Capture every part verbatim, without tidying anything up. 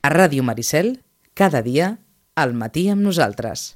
A Ràdio Maricel, cada dia, al matí amb nosaltres.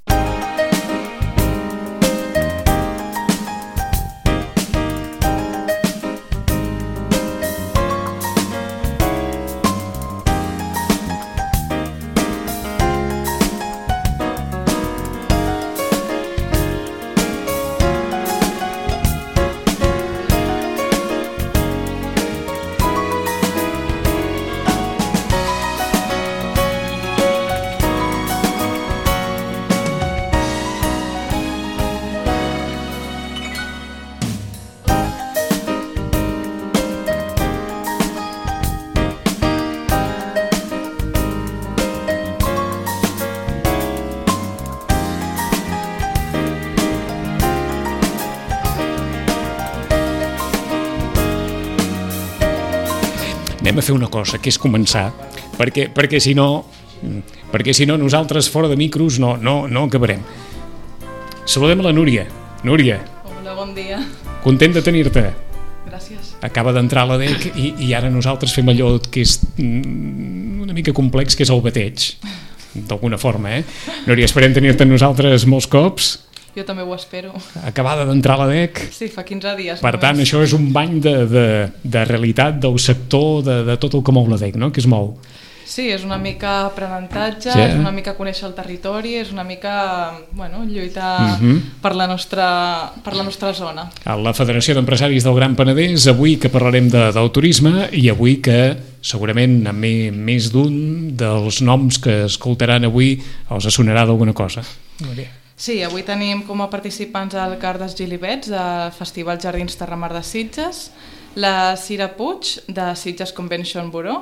Anem a fer una cosa, que és començar, perquè, perquè si no perquè si no nosaltres fora de micros no, no, no acabarem. Saludem a la Núria. Núria. Hola, bon dia. Content de tenir-te. Gràcies. Acaba d'entrar a la D E C i, i ara nosaltres fem allò que és una mica complex, que és el bateig, d'alguna forma, eh? Núria, esperem tenir-te amb nosaltres molts cops. Jo també ho espero. Acabada d'entrar a la D E C. Sí, fa quinze dies. Per tant, això és un bany de, de, de realitat del sector, de, de tot el que mou la D E C, no? Que es mou. Sí, és una mica aprenentatge, sí. És una mica conèixer el territori, és una mica, bueno, lluitar uh-huh. per, la nostra, per la nostra zona. A la Federació d'Empresaris del Gran Penedès, avui que parlarem de, del turisme i avui que segurament a més, més d'un dels noms que escoltaran avui els sonarà d'alguna cosa. Núria. Sí, avui tenim com a participants el Cardes Gilibets del Festival Jardins Terramar de Sitges, la Cira Puig de Sitges Convention Bureau,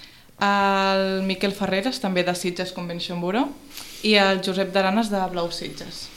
el Miquel Ferreres també de Sitges Convention Bureau i el Josep d'Aranes de Blau Sitges.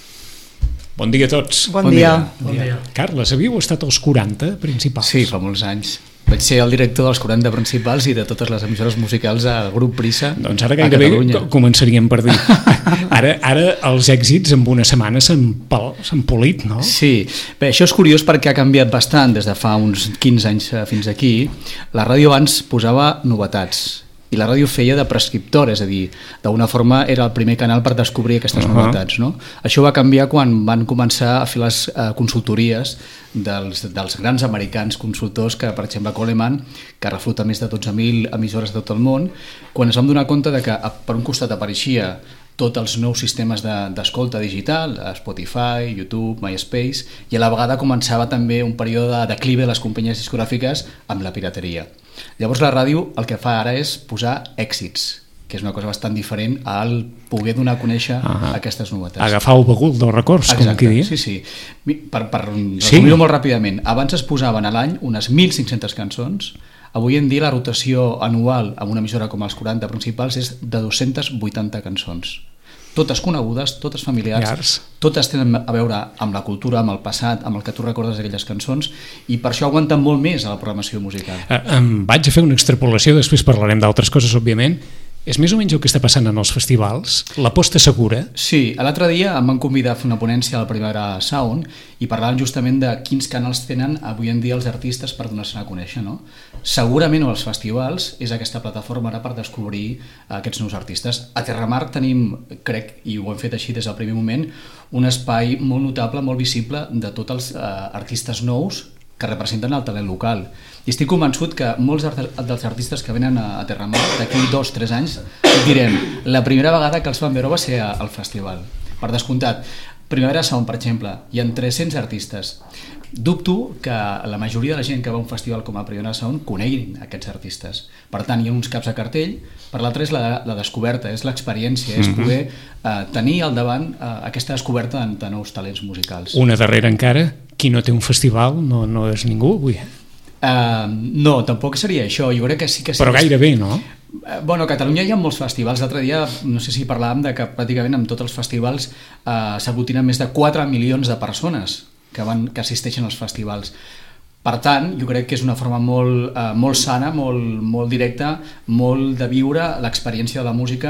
Bon dia a tots. Bon, bon dia. dia. Bon dia. Carles, havíeu estat als quaranta principals? Sí, fa molts anys. Vaig ser el director dels quaranta principals i de totes les emissores musicals al grup Prisa. Doncs ara gairebé començaríem per dir. Ara, ara els èxits en una setmana s'han polit, no? Sí. Bé, això és curiós perquè ha canviat bastant des de fa uns quinze anys fins aquí. La ràdio abans posava novetats i la ràdio feia de prescriptor, és a dir, d'una forma era el primer canal per descobrir aquestes uh-huh. novetats, no? Això va canviar quan van començar a fer les uh, consultories dels, dels grans americans consultors, que per exemple Coleman, que refluta més de dotze mil emissores de tot el món, quan ens vam donar compte de que per un costat apareixia tots els nous sistemes d'escolta de, digital, Spotify, YouTube, MySpace, i a la vegada començava també un període de declive de les companyies discogràfiques amb la pirateria. Llavors la ràdio el que fa ara és posar èxits, que és una cosa bastant diferent al poder donar a conèixer uh-huh. aquestes novetats. Agafar el bagul dels records, exacte, com qui dia. Sí, sí. Per, per resumir-ho sí. molt ràpidament, abans es posaven a l'any unes mil cinc-centes cançons. Avui en dia la rotació anual amb una emissora com els quaranta principals és de dues-centes vuitanta cançons. Totes conegudes, totes familiars, Llargs. Totes tenen a veure amb la cultura, amb el passat, amb el que tu recordes d'aquelles cançons, i per això aguanten molt més a la programació musical. Eh, em vaig a fer una extrapolació, després parlarem d'altres coses, òbviament. És més o menys el que està passant en els festivals? L'aposta segura? Sí, l'altre dia em van convidar a fer una ponència a la Primavera Sound i parlaven justament de quins canals tenen avui en dia els artistes per donar-se a conèixer, no? Segurament els festivals és aquesta plataforma ara per descobrir aquests nous artistes. A Terramar tenim, crec, i ho hem fet així des del primer moment, un espai molt notable, molt visible de tots els eh, artistes nous que representen el talent local. I estic convençut que molts dels artistes que venen a Terramar d'aquí dos o tres anys direm, la primera vegada que els van veure va ser al festival. Per descomptat, Primavera Sound, per exemple, hi ha tres-cents artistes. Dubto que la majoria de la gent que va a un festival com a Primavera Sound coneguin aquests artistes. Per tant, hi ha uns caps a cartell, per l'altre és la, la descoberta, és l'experiència, és poder eh, tenir al davant eh, aquesta descoberta de, de nous talents musicals. Una darrera encara, qui no té un festival no, no és ningú avui. Uh, no, tampoc seria això. Jo crec que sí que sí. Però gairebé, no? Uh, bueno, a Catalunya hi ha molts festivals. L'altre dia, no sé si parlàvem de que pràcticament amb tots els festivals uh, s'aglutinen més de quatre milions de persones que, van, que assisteixen als festivals. Per tant, jo crec que és una forma molt, uh, molt sana, molt, molt directa, molt de viure l'experiència de la música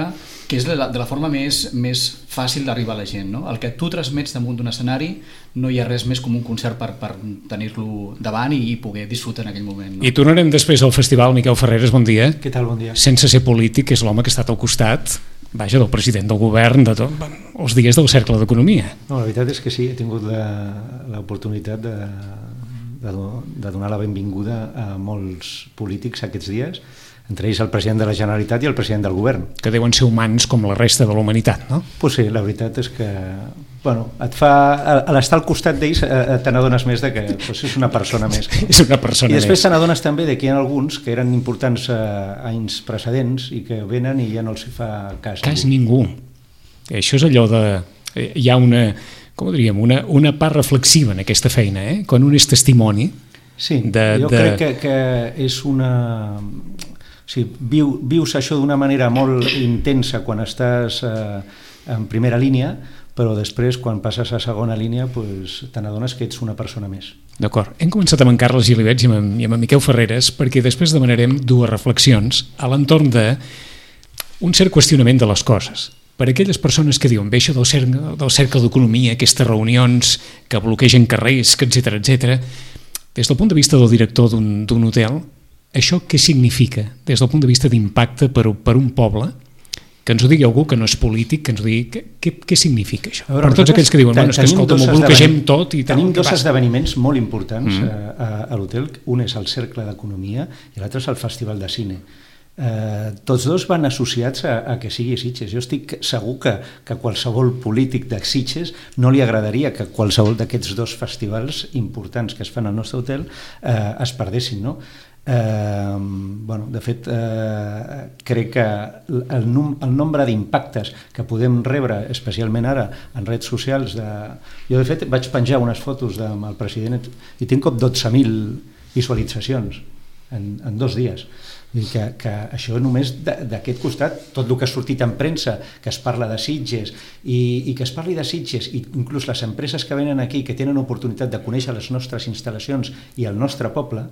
que és de la, de la forma més, més fàcil d'arribar a la gent, no? El que tu transmets damunt d'un escenari no hi ha res més com un concert per, per tenir-lo davant i, i poder disfrutar en aquell moment, no? I tornarem després al festival. Miquel Ferreres, bon dia. Què tal, bon dia? Sense ser polític, és l'home que ha estat al costat, vaja, del president del govern, de tot, els dies del Cercle d'Economia. No, la veritat és que sí, he tingut l'oportunitat de, de, de donar la benvinguda a molts polítics aquests dies, entre ells el president de la Generalitat i el president del govern. Que deuen ser humans com la resta de la humanitat, no? Pues sí, la veritat és que, bueno, et fa, a l'estar al costat d'ells te n'adones més de que pues, és una persona més. És una persona I després més. te n'adones també de que hi ha alguns que eren importants eh, anys precedents i que venen i ja no els hi fa cas. Cas ningú. Això és allò de... Hi ha una, com diríem, una, una part reflexiva en aquesta feina, eh? Quan un és testimoni... Sí, de, jo de... crec que, que és una... O sigui, viu, vius això d'una manera molt intensa quan estàs eh, en primera línia, però després, quan passes a segona línia, pues, te n'adones que ets una persona més. D'acord. Hem començat amb en Carles Gilibets i amb, i amb en Miquel Ferreres, perquè després demanarem dues reflexions a l'entorn d'un cert qüestionament de les coses. Per aquelles persones que diuen, bé, això del cercle, del cercle d'economia, aquestes reunions que bloquegen carrers, etcètera, etcètera, des del punt de vista del director d'un hotel, això què significa des del punt de vista d'impacte per, per un poble? Que ens ho digui algú que no és polític, que ens ho digui què, què significa això? Veure, per tots aquells que diuen, bueno, és que escolta, m'ho bloquegem tot i tal. Tenim dos esdeveniments molt importants mm. a, a l'hotel. Un és el Cercle d'Economia i l'altre és el Festival de Cine. Eh, tots dos van associats a, a que sigui Sitges. Jo estic segur que, que qualsevol polític de Sitges no li agradaria que qualsevol d'aquests dos festivals importants que es fan al nostre hotel eh, es perdessin, no? Eh, bueno, de fet eh, crec que el, num, el nombre d'impactes que podem rebre, especialment ara en redes socials de... jo de fet vaig penjar unes fotos de, amb el president i tinc com dotze mil visualitzacions en, en dos dies. I que, que això només d'aquest costat, tot el que ha sortit en premsa, que es parla de Sitges i, i que es parli de Sitges, i inclús les empreses que venen aquí que tenen oportunitat de conèixer les nostres instal·lacions i el nostre poble,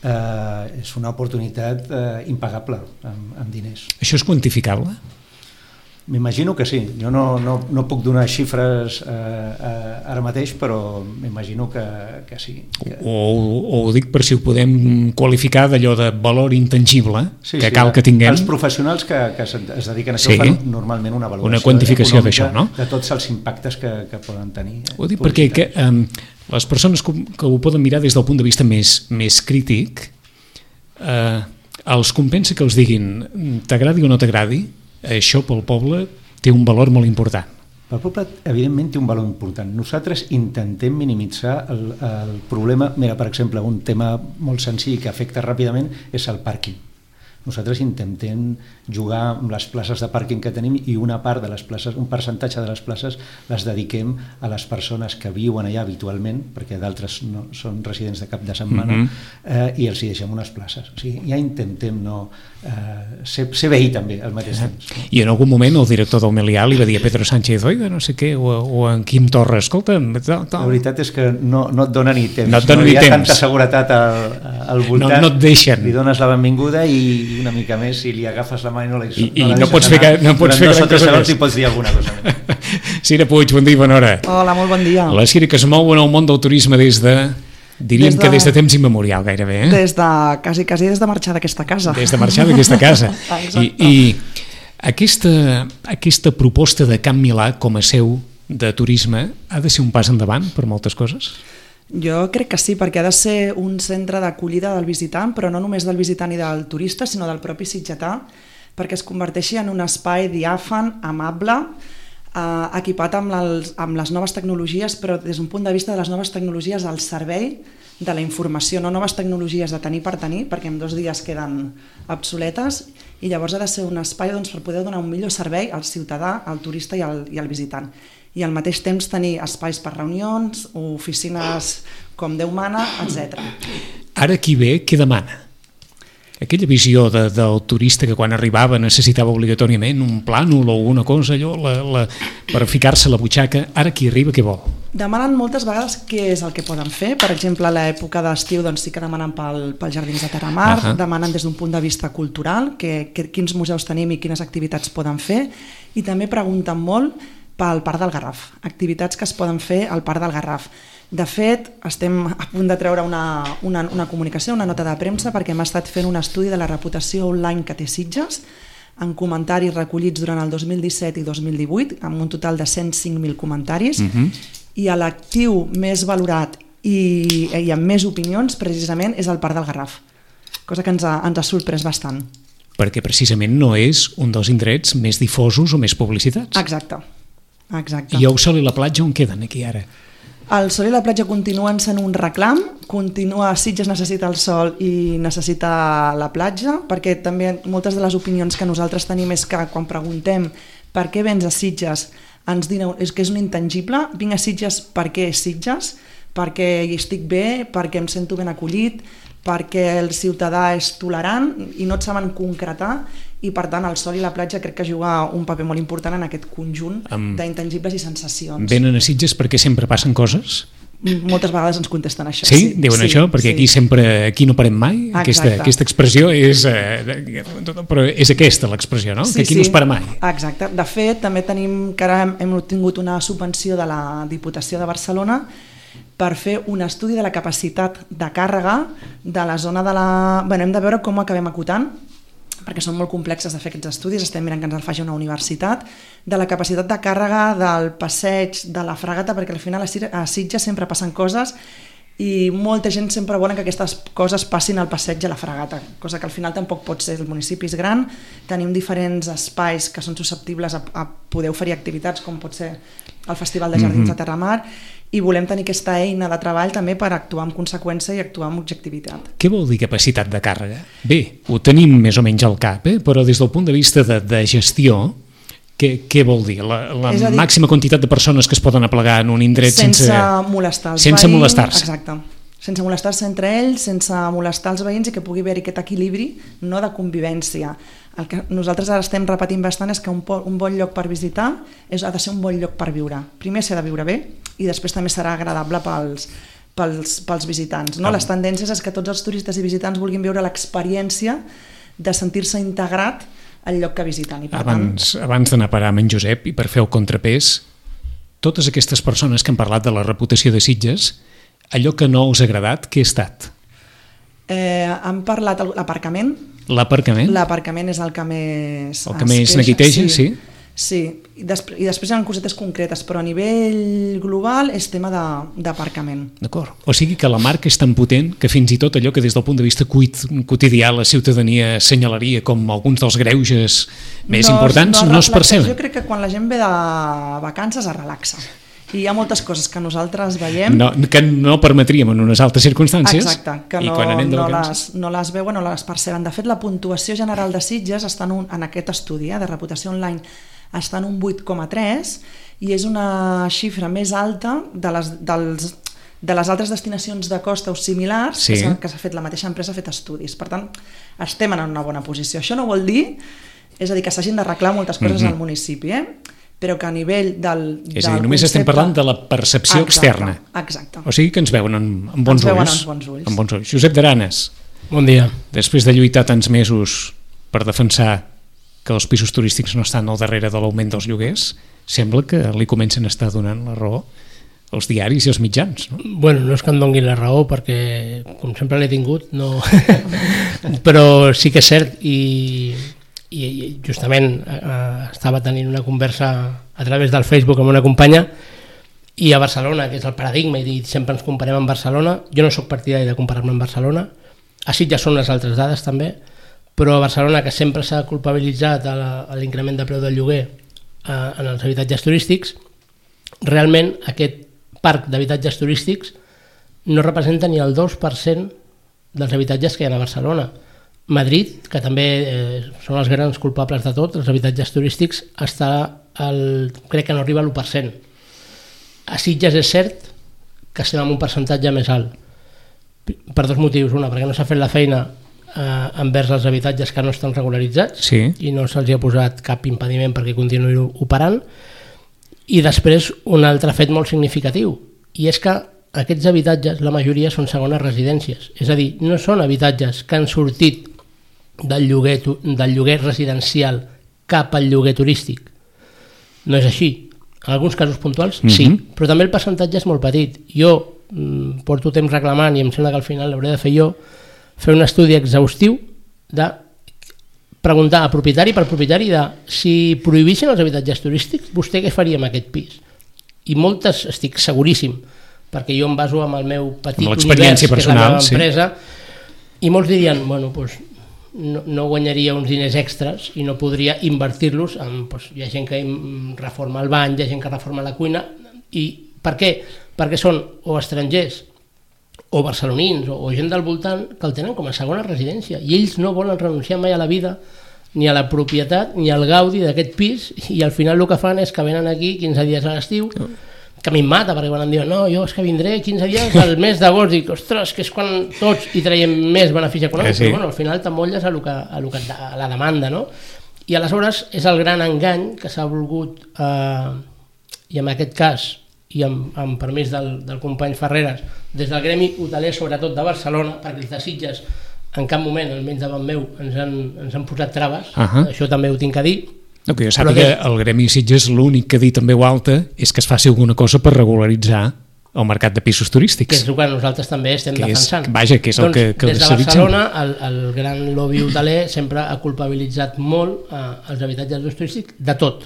eh, és una oportunitat eh, impagable amb, amb diners. Això és quantificable? M'imagino que sí. Jo no, no, no puc donar xifres eh, eh, ara mateix, però m'imagino que, que sí. Que... O, o ho dic per si ho podem qualificar d'allò de valor intangible, sí, que sí, cal que tinguem. Els professionals que, que es dediquen a això sí. fan normalment una valoració una quantificació d'això, no? De tots els impactes que, que poden tenir. Eh, ho dic perquè que, um, les persones que, que ho poden mirar des del punt de vista més, més crític, eh, els compensa que els diguin t'agradi o no t'agradi, això pel poble té un valor molt important. El poble, evidentment, té un valor important. Nosaltres intentem minimitzar el, el problema. Mira, per exemple, un tema molt senzill que afecta ràpidament és el pàrquing. Nosaltres intentem jugar amb les places de pàrquing que tenim i una part de les places, un percentatge de les places les dediquem a les persones que viuen allà habitualment, perquè d'altres no, són residents de cap de setmana, mm-hmm. eh, i els hi deixem unes places. O sigui, ja intentem no, eh, ser, ser veí també al mateix temps. No? I en algun moment el director del Melià li va dir a Pedro Sánchez, oiga, no sé què, o, o en Quim Torra, escolta... Tal, tal. La veritat és que no, no et dona ni temps. No et dona no ni hi ha temps. tanta seguretat al, al voltant. No, no et deixen. Li dones la benvinguda i una mica més, si li agafes la mà i no la, I, no la i no pots fer, no pots fer gran cosa més. I pots dir alguna cosa més. Cira Puig, bon dia i bona hora. Hola, molt bon dia. La Cira que es mou en el món del turisme des de, diríem des de, que des de temps immemorial gairebé. Eh? Des de, quasi, quasi des de marxar d'aquesta casa. Des de marxar d'aquesta casa. I, I aquesta, aquesta proposta de Can Milà com a seu de turisme ha de ser un pas endavant per moltes coses? Jo crec que sí, perquè ha de ser un centre d'acollida del visitant, però no només del visitant i del turista, sinó del propi sitgetà, perquè es converteixi en un espai diàfan, amable, eh, equipat amb les, amb les noves tecnologies, però des d'un punt de vista de les noves tecnologies al servei de la informació, no noves tecnologies de tenir per tenir, perquè en dos dies queden obsoletes, i llavors ha de ser un espai doncs, per poder donar un millor servei al ciutadà, al turista i al, i al visitant. I al mateix temps tenir espais per reunions, oficines com Déu mana, etcètera. Ara qui ve, què demana? Aquella visió de, del turista que quan arribava necessitava obligatòriament un plànol o alguna cosa allò, la, la, per ficar-se a la butxaca, ara qui arriba què vol? Demanen moltes vegades què és el que poden fer. Per exemple, a l'època d'estiu doncs, sí que demanen pel, pels Jardins de Terramar, uh-huh. demanen des d'un punt de vista cultural que, que, quins museus tenim i quines activitats poden fer, i també pregunten molt pel Parc del Garraf, activitats que es poden fer al Parc del Garraf. De fet, estem a punt de treure una, una, una comunicació, una nota de premsa, perquè hem estat fent un estudi de la reputació online que té Sitges, en comentaris recollits durant el dos mil disset i dos mil divuit, amb un total de cent cinc mil comentaris, uh-huh. i l'actiu més valorat i, i amb més opinions precisament és el Parc del Garraf, cosa que ens ha, ens ha sorprès bastant. Perquè precisament no és un dels indrets més difosos o més publicitats. Exacte. Exacte. I el sol i la platja on queden aquí ara? El sol i la platja continuen sent un reclam, continua, Sitges necessita el sol i necessita la platja, perquè també moltes de les opinions que nosaltres tenim és que quan preguntem per què vens a Sitges ens diuen és que és un intangible, vinc a Sitges perquè és Sitges, perquè hi estic bé, perquè em sento ben acollit, perquè el ciutadà és tolerant i no et saben concretar, i per tant el sol i la platja crec que juga un paper molt important en aquest conjunt um, d'intangibles i sensacions. Venen a Sitges perquè sempre passen coses? Moltes vegades ens contesten això. Sí? sí diuen sí, això? Perquè sí. aquí sempre aquí no parem mai? Aquesta, aquesta expressió és... Eh, però és aquesta l'expressió, no? Sí, que aquí sí. no es para mai. Exacte. De fet, també tenim que ara hem obtingut una subvenció de la Diputació de Barcelona per fer un estudi de la capacitat de càrrega de la zona de la... Bueno, hem de veure com ho acabem acotant, perquè són molt complexes de fer aquests estudis, estem mirant que ens el faci una universitat, de la capacitat de càrrega del passeig, de la fragata, perquè al final a Sitges sempre passen coses i molta gent sempre volen que aquestes coses passin al passeig a la fragata, cosa que al final tampoc pot ser. El municipi és gran, tenim diferents espais que són susceptibles a, a poder oferir activitats, com pot ser el Festival de Jardins mm-hmm. de Terramar, i volem tenir aquesta eina de treball també per actuar en conseqüència i actuar amb objectivitat. Què vol dir capacitat de càrrega? Bé, ho tenim més o menys al cap, eh? Però des del punt de vista de, de gestió, què, què vol dir? La, la dir, màxima quantitat de persones que es poden aplegar en un indret sense... Sense molestar els sense veïns. molestar-se. Exacte. Sense molestar-se entre ells, sense molestar els veïns i que pugui haver-hi aquest equilibri no de convivència. El que nosaltres ara estem repetint bastant és que un, un bon lloc per visitar és, ha de ser un bon lloc per viure. Primer s'ha de viure bé i després també serà agradable pels, pels, pels visitants. No? Ah. Les tendències és que tots els turistes i visitants vulguin viure l'experiència de sentir-se integrat al lloc que visiten. I per abans tant... abans d'anar a parar amb en Josep i per fer el contrapès, totes aquestes persones que han parlat de la reputació de Sitges, allò que no us ha agradat, què ha estat? Eh, han parlat de l'aparcament. L'aparcament? L'aparcament és el que més... El que més neguiteja, sí. sí. Sí, I, després, i després hi ha cosetes concretes, però a nivell global és tema d'aparcament. D'acord. O sigui que la marca és tan potent que fins i tot allò que des del punt de vista quotidià la ciutadania assenyalaria com alguns dels greuges més no, importants no, no es perceben. Jo crec que quan la gent ve de vacances es relaxa. I hi ha moltes coses que nosaltres veiem... No, que no permetríem en unes altres circumstàncies. Exacte, que no, no, les, no les veuen o no les perceben. De fet, la puntuació general de Sitges està en, un, en aquest estudi eh, de reputació online està en un vuit coma tres i és una xifra més alta de les, dels, de les altres destinacions de costa o similars sí. que s'ha fet, la mateixa empresa ha fet estudis. Per tant, estem en una bona posició. Això no vol dir, és a dir, que s'hagin d'arreglar moltes coses mm-hmm. al municipi, eh? Però que a nivell del... És a dir, només concepte... estem parlant de la percepció exacte, externa. Exacte. O sigui que ens veuen amb, amb bons ens ulls. Veuen amb bons ulls. Amb bons ulls. Josep d'Aranes. Bon dia. Després de lluitar tants mesos per defensar que els pisos turístics no estan al darrere de l'augment dels lloguers, sembla que li comencen a estar donant la raó als diaris i als mitjans, no? Bueno, no és que em doni la raó perquè, com sempre l'he tingut, no... però sí que és cert i... i justament eh, estava tenint una conversa a través del Facebook amb una companya i a Barcelona, que és el paradigma i sempre ens comparem amb Barcelona, jo no sóc partidari de comparar-me amb Barcelona, a Sitges són les altres dades també, però a Barcelona, que sempre s'ha culpabilitzat a, la, a l'increment de preu del lloguer eh, en els habitatges turístics, realment aquest parc d'habitatges turístics no representa ni el dos per cent dels habitatges que hi ha a Barcelona. Madrid, que també eh, són els grans culpables de tot, els habitatges turístics, està al, crec que no arriba a l'u per cent. A Sitges és cert que estem en un percentatge més alt, per dos motius. Una, perquè no s'ha fet la feina eh, envers els habitatges que no estan regularitzats sí. i no se'ls ha posat cap impediment perquè continuïn operant, I després un altre fet molt significatiu, i és que aquests habitatges, la majoria són segones residències, és a dir, no són habitatges que han sortit del lloguer, del lloguer residencial cap al lloguer turístic. No és així. En alguns casos puntuals, mm-hmm. sí, però també el percentatge és molt petit. Jo mm, porto temps reclamant, i em sembla que al final l'hauré de fer jo, fer un estudi exhaustiu de preguntar a propietari per propietari de si prohibissin els habitatges turístics, vostè què faria amb aquest pis? I moltes, estic seguríssim, perquè jo em baso amb el meu petit univers, que és la meva empresa, sí. I molts dirien, bueno, doncs, no, no guanyaria uns diners extras i no podria invertir-los en, doncs, hi ha gent que reforma el bany, hi ha gent que reforma la cuina, i per què? Perquè són o estrangers o barcelonins o, o gent del voltant que el tenen com a segona residència i ells no volen renunciar mai a la vida ni a la propietat ni al gaudi d'aquest pis, i al final el que fan és que venen aquí quinze dies a l'estiu, que a mi em mata, perquè quan em diuen no, jo és que vindré quinze dies al mes d'agost, dic, ostres, que és quan tots hi traiem més benefici econòmic, eh, sí. Però bueno, al final t'emmotlles a, que, a, que, a la demanda, no? I aleshores és el gran engany que s'ha volgut, eh, i en aquest cas, i amb, amb permís del, del company Ferreres, des del gremi hoteler, sobretot de Barcelona, perquè els de Sitges en cap moment, almenys davant meu, ens han, ens han posat traves, uh-huh. Això també ho tinc a dir. No, que jo sàpiga que el Gremi Sitges l'únic que ha dit en veu alta és que es faci alguna cosa per regularitzar el mercat de pisos turístics. Que és el que nosaltres també estem que defensant. És, vaja, que és el doncs, que, que des de Barcelona, el, el gran lobby hoteler sempre ha culpabilitzat molt eh, els habitatges d'ús turístic de tot.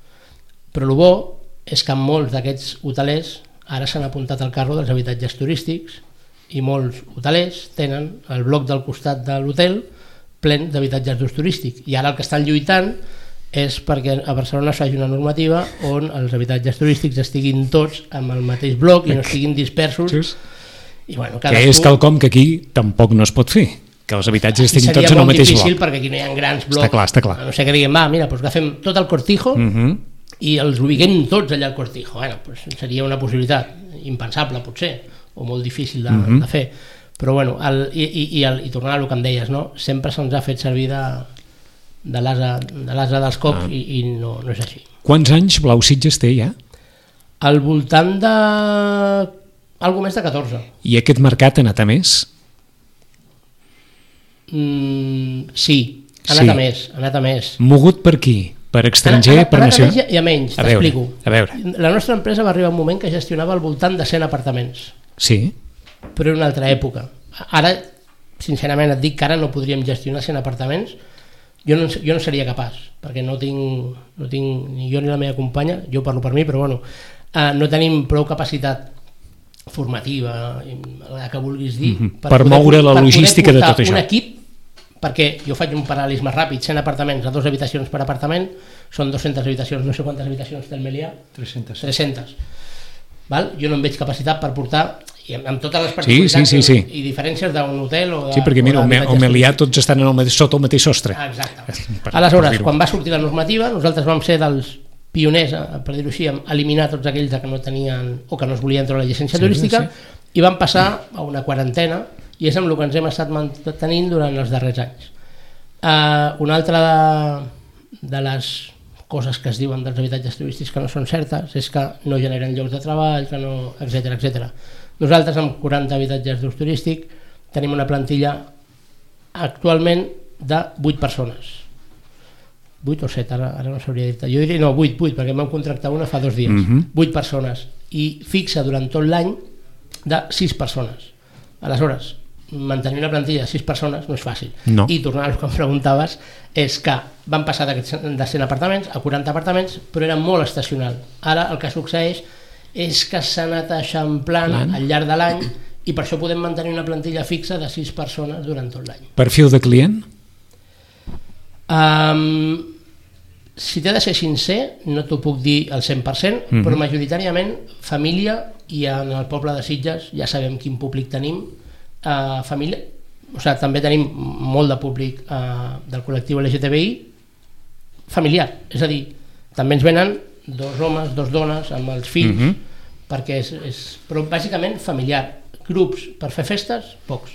Però el bo és que molts d'aquests hotelers ara s'han apuntat al carro dels habitatges turístics i molts hotelers tenen el bloc del costat de l'hotel ple d'habitatges d'ús turístic. I ara el que estan lluitant és perquè a Barcelona s'hagi una normativa on els habitatges turístics estiguin tots amb el mateix bloc i no estiguin dispersos. I, bueno, cadascú... Que és quelcom que aquí tampoc no es pot fer, que els habitatges estiguin tots en el mateix bloc. Seria molt difícil perquè aquí no hi ha grans blocs. Està clar, està clar. A no sé que diguem, va, mira, doncs agafem tot el Cortijo uh-huh. i els ubiquem tots allà al Cortijo. Bueno, doncs seria una possibilitat impensable, potser, o molt difícil de, uh-huh. de fer. Però bueno, el, i, i, i, el, i tornant a el que em deies, no? Sempre se'ns ha fet servir de... de l'asa de l'asa dels cops ah. i, i no, no és així. Quants anys Blau Sitges té ja? Al voltant de... algo més de catorze. I aquest mercat ha anat a més? Mm, sí, ha anat sí. a més, ha anat a més. Mogut per qui? Per estranger, ha, ha, per nacional? Ha anat a més i a menys, t'explico. A veure. La nostra empresa va arribar un moment que gestionava al voltant de cent apartaments. Sí. Però en una altra època. Ara, sincerament et dic que ara no podríem gestionar cent apartaments. Jo no, jo no seria capaç, perquè no tinc, no tinc ni jo ni la meva companya, jo parlo per mi, però bueno, eh, no tenim prou capacitat formativa, la que vulguis dir, mm-hmm. per, per moure la per logística de tot això. Un equip, perquè jo faig un paral·lelisme ràpid, cent apartaments a dos habitacions per apartament, són dues-centes habitacions, no sé quantes habitacions té el Melià? tres-centes. tres-centes. Val? Jo no em veig capacitat per portar, i amb, amb totes les particularitats sí, sí, sí, sí. i diferències d'un hotel o de... Sí, perquè mira, el Melià tots estan en el mateix, sota el mateix sostre. Exacte. Per, Aleshores, per quan va sortir la normativa, nosaltres vam ser dels pioners, per dir-ho així, a eliminar tots aquells que no tenien o que no es volien treure la llicència sí, turística sí. I vam passar a una quarantena i és amb el que ens hem estat mantenint durant els darrers anys. Uh, una altra de, de les coses que es diuen dels habitatges turístics que no són certes és que no generen llocs de treball, que no, etcètera, etcètera. Nosaltres amb quaranta habitatges d'ús turístic tenim una plantilla actualment de vuit persones. vuit o set, ara, ara no sabria dir-te. Jo diria no, vuit, vuit, perquè em vam contractar una fa dos dies. Uh-huh. vuit persones. I fixa durant tot l'any de sis persones. Aleshores, mantenir una plantilla de sis persones no és fàcil. No. I tornant al que em preguntaves, és que van passar de cent apartaments a quaranta apartaments, però era molt estacional. Ara el que succeeix és que s'ha anat eixamplant Plan. al llarg de l'any i per això podem mantenir una plantilla fixa de sis persones durant tot l'any. Perfil de client? Um, si t'he de ser sincer, no t'ho puc dir al cent per cent, mm-hmm. però majoritàriament família, i en el poble de Sitges ja sabem quin públic tenim, uh, família, o sigui, també tenim molt de públic uh, del col·lectiu L G T B I familiar, és a dir, també ens venen dos homes, dos dones amb els fills, mm-hmm. perquè és, és però bàsicament familiar. Grups per fer festes, pocs.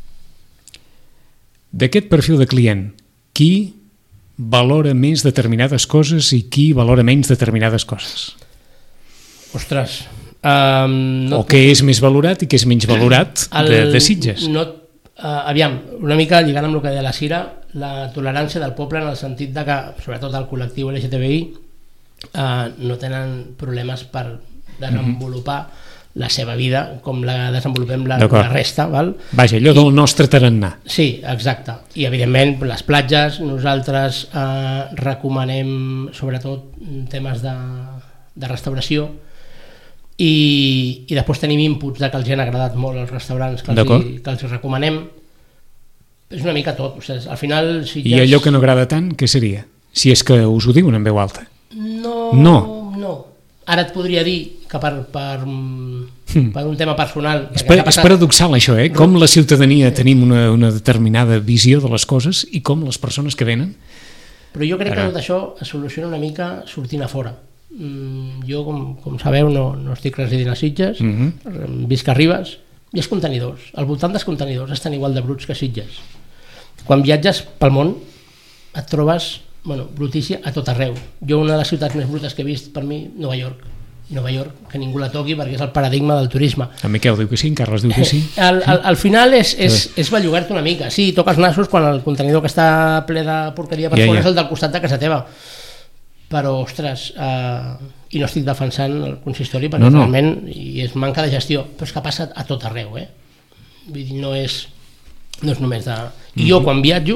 D'aquest perfil de client, qui valora més determinades coses i qui valora menys determinades coses? Ostres... Um, no o què és més valorat i què és menys valorat el, de, de Sitges? No, uh, aviam, una mica lligant amb el que deia la Cira, la tolerància del poble en el sentit de que, sobretot el col·lectiu L G T B I, uh, no tenen problemes per desenvolupar mm-hmm. la seva vida com la desenvolupem la, la resta. Val? Vaja, allò I, del nostre tarannà. Sí, exacte. I evidentment les platges, nosaltres uh, recomanem sobretot temes de, de restauració. I, i després tenim inputs de que els han agradat molt els restaurants que els, hi, que els hi recomanem. És una mica tot, o sigui, al final si I allò que no agrada tant, què seria? Si és que us ho diuen en veu alta. No, no. no. Ara et podria dir que per, per, hmm. per un tema personal... És, per, és paradoxal això, eh? Com la ciutadania tenim una, una determinada visió de les coses i com les persones que venen... Però jo crec Ara. que tot això es soluciona una mica sortint a fora. Mm, jo, com, com sabeu, no, no estic residint a Sitges, mm-hmm. visc a Ribes, i els contenidors, al voltant dels contenidors estan igual de bruts que Sitges. Quan viatges pel món et trobes, bueno, brutícia a tot arreu. Jo una de les ciutats més brutes que he vist per mi, Nova York. Nova York, que ningú la toqui perquè és el paradigma del turisme. En Miquel diu que sí, en Carles diu que sí. Al, al, al final és, és, és bellugar-te una mica. Sí, toques nassos quan el contenidor que està ple de porqueria per ja, fora ja. és el del costat de casa teva. Però, ostres, eh, i no estic defensant el consistori perquè no, no. realment i és manca de gestió, però és que passa a tot arreu, eh? Vull dir, no és, no és només de... I mm-hmm. jo quan viatjo,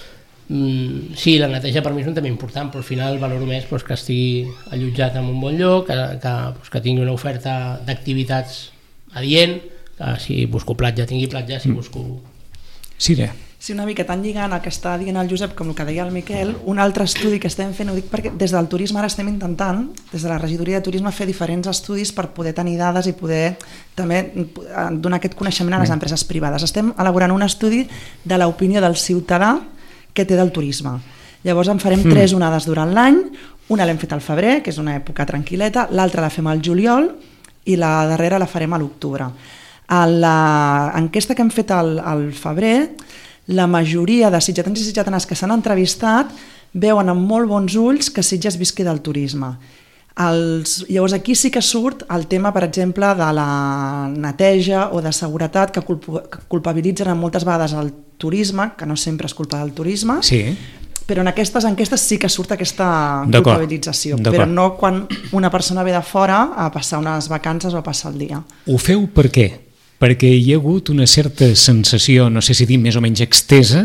mm, sí, la neteja per mi és un tema important, però al final valoro més pues, que estigui allotjat en un bon lloc, que, que, pues, que tingui una oferta d'activitats adient, que si busco platja tingui platja, si busco... Sí, bé. Sí, una mica tan lligant el que està dient el Josep com el que deia el Miquel, un altre estudi que estem fent, ho dic perquè des del turisme ara estem intentant, des de la regidoria de turisme, fer diferents estudis per poder tenir dades i poder també donar aquest coneixement a les empreses privades. Estem elaborant un estudi de l'opinió del ciutadà que té del turisme. Llavors en farem mm. tres onades durant l'any, una l'hem fet al febrer, que és una època tranquil·leta, l'altra la fem al juliol i la darrera la farem a l'octubre. A l'enquesta que hem fet al, al febrer, la majoria de sitgetans i sitgetanes que s'han entrevistat veuen amb molt bons ulls que Sitges visqui del turisme. Els, llavors aquí sí que surt el tema, per exemple, de la neteja o de seguretat que, culp, que culpabilitzen moltes vegades el turisme, que no sempre és culpa del turisme, sí. però en aquestes enquestes sí que surt aquesta culpabilització, però no quan una persona ve de fora a passar unes vacances o a passar el dia. Ho feu per què? Perquè hi ha hagut una certa sensació, no sé si dir més o menys extesa,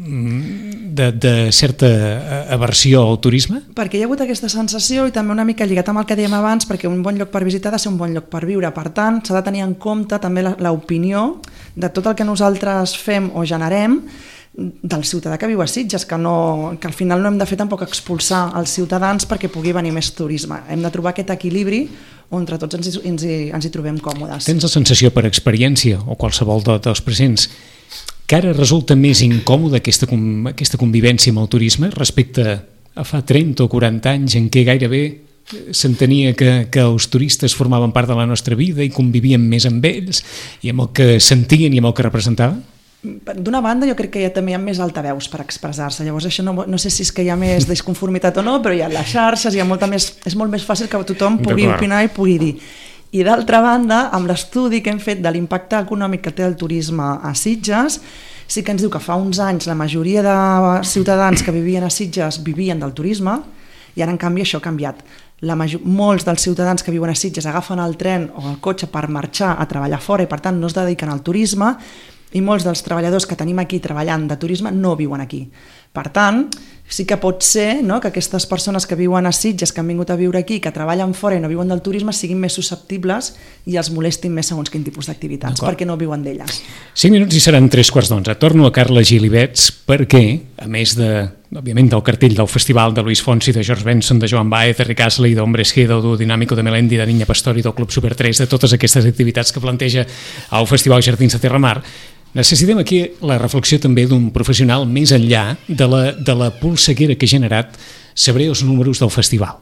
de, de certa aversió al turisme? Perquè hi ha hagut aquesta sensació i també una mica lligat amb el que dèiem abans, perquè un bon lloc per visitar ha de ser un bon lloc per viure. Per tant, s'ha de tenir en compte també l'opinió de tot el que nosaltres fem o generem del ciutadà que viu a Sitges, que, no, que al final no hem de fer tampoc expulsar els ciutadans perquè pugui venir més turisme. Hem de trobar aquest equilibri on entre tots ens hi, ens hi, ens hi trobem còmodes. Tens la sensació per experiència, o qualsevol de, dels presents, que ara resulta més incòmoda aquesta, aquesta convivència amb el turisme respecte a fa trenta o quaranta anys en què gairebé s'entenia que, que els turistes formaven part de la nostra vida i convivien més amb ells i amb el que sentien i amb el que representaven? D'una banda jo crec que ja també hi ha més altaveus per expressar-se, llavors això no, no sé si és que hi ha més disconformitat o no, però hi ha les xarxes, hi ha molta més, és molt més fàcil que tothom pugui opinar i pugui dir. I d'altra banda, amb l'estudi que hem fet de l'impacte econòmic que té el turisme a Sitges, sí que ens diu que fa uns anys la majoria de ciutadans que vivien a Sitges vivien del turisme i ara en canvi això ha canviat. La major, molts dels ciutadans que viuen a Sitges agafen el tren o el cotxe per marxar a treballar fora i per tant no es dediquen al turisme, i molts dels treballadors que tenim aquí treballant de turisme no viuen aquí. Per tant, sí que pot ser, no, que aquestes persones que viuen a Sitges, que han vingut a viure aquí, que treballen fora i no viuen del turisme, siguin més susceptibles i els molestin més segons quin tipus d'activitats, perquè no viuen d'elles. Cinc minuts i seran tres quarts d'onze. Torno a Carles Gilibets perquè, a més de, òbviament, del cartell del festival de Luis Fonsi, de George Benson, de Joan Baez, de Rick Astley, d'Hombres G, del Duo Dinámico de Melendi, de Niña Pastori, del Club Super tres, de totes aquestes activitats que planteja el Festival Jardins de Terramar, necessitem aquí la reflexió també d'un professional més enllà de la, de la polseguera que ha generat saber els números del festival.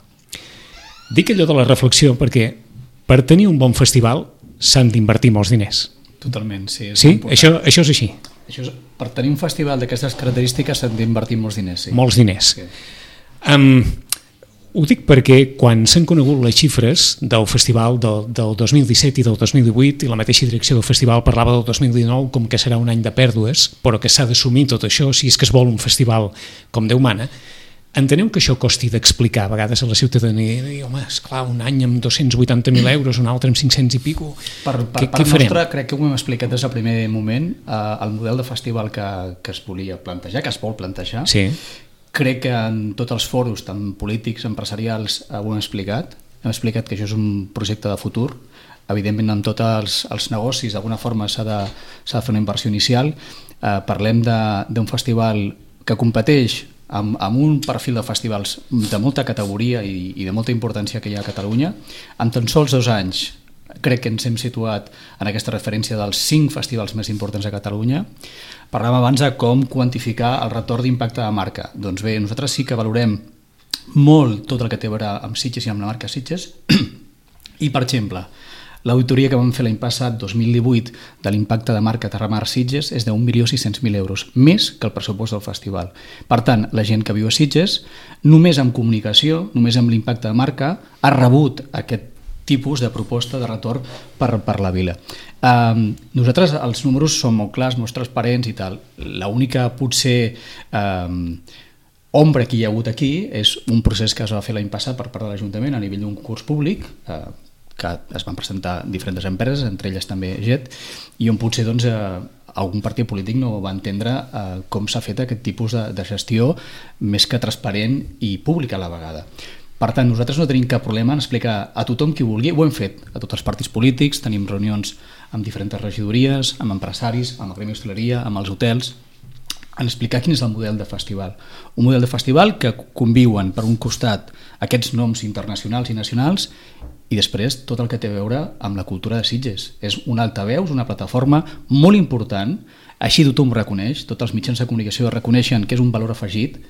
Dic allò de la reflexió perquè per tenir un bon festival s'han d'invertir molts diners. Totalment, sí. És sí? Això, això és així? Això és, per tenir un festival d'aquestes característiques s'han d'invertir molts diners. Sí. Molts diners. Sí. Um, Ho dic perquè quan s'han conegut les xifres del festival del, del dos mil disset i del dos mil divuit, i la mateixa direcció del festival parlava del dos mil dinou com que serà un any de pèrdues, però que s'ha d'assumir tot això si és que es vol un festival com Déu mana, enteneu que això costi d'explicar a vegades a la ciutadania? I, home, esclar, un any amb dos-cents vuitanta mil euros, un altre amb cinc-cents i pico. Per, per què, part què farem? nostra, crec que ho hem explicat des del primer moment, eh, el model de festival que, que es volia plantejar, que es vol plantejar. Sí. Crec que en tots els foros, tant polítics, empresarials, ho hem explicat. Hem explicat que això és un projecte de futur. Evidentment, en tots els, els negocis, d'alguna forma, s'ha de, s'ha de fer una inversió inicial. Eh, parlem d'un festival que competeix amb, amb un perfil de festivals de molta categoria i, i de molta importància que hi ha a Catalunya. En tan sols dos anys crec que ens hem situat en aquesta referència dels cinc festivals més importants a Catalunya. Parlàvem abans de com quantificar el retorn d'impacte de marca. Doncs bé, nosaltres sí que valorem molt tot el que té a veure amb Sitges i amb la marca Sitges. I, per exemple, l'auditoria que vam fer l'any passat, dos mil divuit, de l'impacte de marca Terramar Sitges és d'un milió sis-cents mil euros, més que el pressupost del festival. Per tant, la gent que viu a Sitges, només amb comunicació, només amb l'impacte de marca, ha rebut aquest tipus de proposta de retorn per, per la vila. Um, nosaltres els números són molt clars, molt transparents i tal. L'única potser um, ombra que hi ha hagut aquí és un procés que es va fer l'any passat per part de l'Ajuntament a nivell d'un concurs públic, uh, que es van presentar diferents empreses, entre elles també Jet, i on potser doncs, uh, algun partit polític no va entendre uh, com s'ha fet aquest tipus de, de gestió més que transparent i pública a la vegada. Per tant, nosaltres no tenim cap problema en explicar a tothom qui vulgui, ho hem fet a tots els partits polítics, tenim reunions amb diferents regidories, amb empresaris, amb el gremi d'hostaleria, amb els hotels, en explicar quin és el model de festival. Un model de festival que conviuen per un costat aquests noms internacionals i nacionals i després tot el que té a veure amb la cultura de Sitges. És un altaveus, una plataforma molt important, així tothom ho reconeix, tots els mitjans de comunicació reconeixen que és un valor afegit.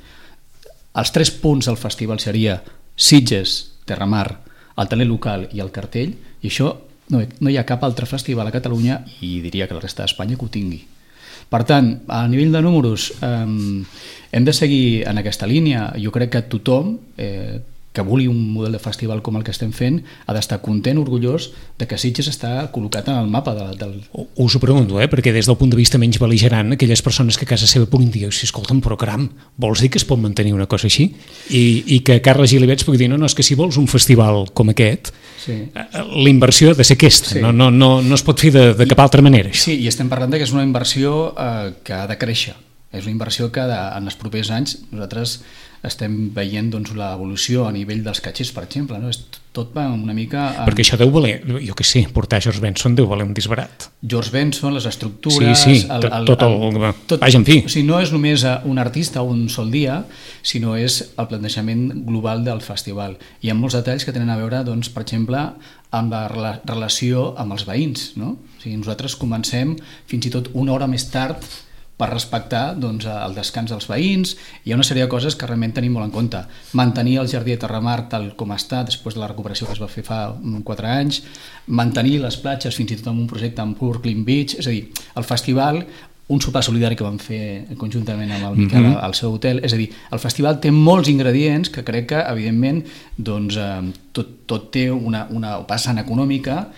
Els tres punts del festival seria Sitges, Terramar, el taler local i el cartell, i això no, no hi ha cap altre festival a Catalunya i diria que la resta d'Espanya que ho tingui. Per tant, a nivell de números eh, hem de seguir en aquesta línia. Jo crec que tothom eh, que vulgui un model de festival com el que estem fent ha d'estar content, orgullós de que Sitges està col·locat en el mapa de, del... Us ho pregunto, eh? Perquè des del punt de vista menys bel·ligerant, aquelles persones que a casa seva puguin dir, si escolta'm, però caram, vols dir que es pot mantenir una cosa així? I, i que Carles Gilibets pugui dir, no, no, és que si vols un festival com aquest, sí, la inversió ha de ser aquesta, sí, no, no, no, no es pot fer de, de cap altra manera. Això. Sí, i estem parlant de que és una inversió eh, que ha de créixer. És una inversió que de, en els propers anys nosaltres estem veient doncs, l'evolució a nivell dels catxers, per exemple. No? És, tot va una mica... En... Perquè això deu valer, jo què sé, portar George Benson deu valer un disbarat. George Benson, les estructures... Sí, sí, el, el, tot el... el tot, vaja, en fi. O sigui, no és només un artista un sol dia, sinó és el plantejament global del festival. Hi ha molts detalls que tenen a veure, doncs, per exemple, amb la rela relació amb els veïns. No? O sigui, nosaltres comencem fins i tot una hora més tard per respectar doncs, el descans dels veïns. Hi ha una sèrie de coses que realment tenim molt en compte. Mantenir el jardí de Terramar tal com està després de la recuperació que es va fer fa quatre anys, mantenir les platges fins i tot amb un projecte amb Brooklyn Beach, és a dir, el festival, un sopar solidari que vam fer conjuntament amb el Miquel mm-hmm. al seu hotel, és a dir, el festival té molts ingredients que crec que, evidentment, doncs, tot, tot té una, una vessant econòmica.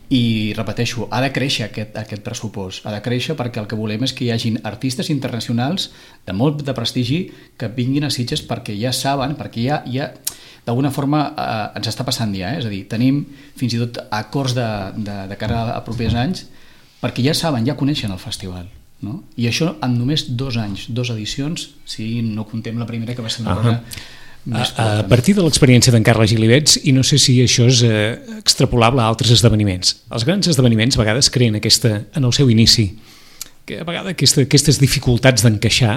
I, repeteixo, ha de créixer aquest, aquest pressupost, ha de créixer perquè el que volem és que hi hagin artistes internacionals de molt de prestigi que vinguin a Sitges perquè ja saben, perquè ja, ja d'alguna forma eh, ens està passant ja, eh? És a dir, tenim fins i tot acords de, de, de cara a propers anys perquè ja saben, ja coneixen el festival. No? I això en només dos anys, dos edicions, si no contem la primera que va ser una cosa... Uh-huh. A, a partir de l'experiència d'en Carles Gilibets, i no sé si això és eh, extrapolable a altres esdeveniments, els grans esdeveniments a vegades creen aquesta, en el seu inici, que a vegades aquesta, aquestes dificultats d'encaixar,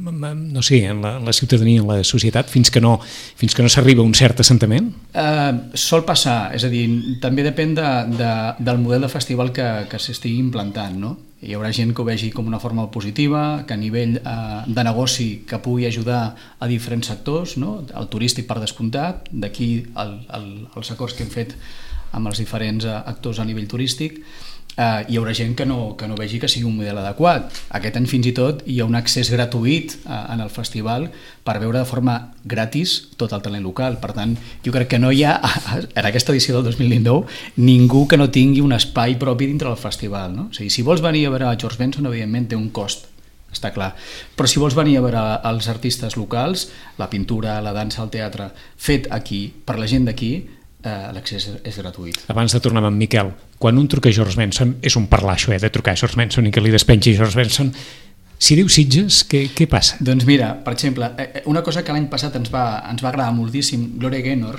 no sé, en la, en la ciutadania, en la societat, fins que no, fins que no s'arriba a un cert assentament? Uh, sol passar, és a dir, també depèn de, de, del model de festival que, que s'estigui implantant, no? Hi haurà gent que ho vegi com una forma positiva, que a nivell eh, de negoci que pugui ajudar a diferents sectors, no? El turístic per descomptat, d'aquí el, el, els acords que hem fet amb els diferents actors a nivell turístic. Uh, hi haurà gent que no, que no vegi que sigui un model adequat. Aquest any fins i tot hi ha un accés gratuït uh, en el festival per veure de forma gratis tot el talent local. Per tant, jo crec que no hi ha, en aquesta edició del dos mil dinou, ningú que no tingui un espai propi dintre del festival, no? O sigui, si vols venir a veure George Benson, evidentment té un cost, està clar. Però si vols venir a veure els artistes locals, la pintura, la dansa, el teatre, fet aquí, per la gent d'aquí, Uh, l'accés és gratuït. Abans de tornar amb en Miquel, quan un truca a George Benson, és un parlar això, eh, de trucar a George Benson i que li despengi George Benson, si diu Sitges, què, què passa? Doncs mira, per exemple, una cosa que l'any passat ens va, ens va agradar moltíssim, Gloria Gaynor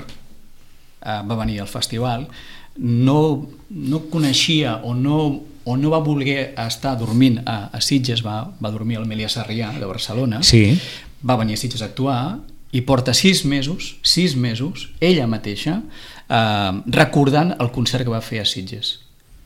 uh, va venir al festival, no, no coneixia o no, o no va voler estar dormint a, a Sitges, va, va dormir al Melià Sarrià de Barcelona, sí. Va venir a Sitges a actuar i porta sis mesos, sis mesos, ella mateixa, eh, recordant el concert que va fer a Sitges.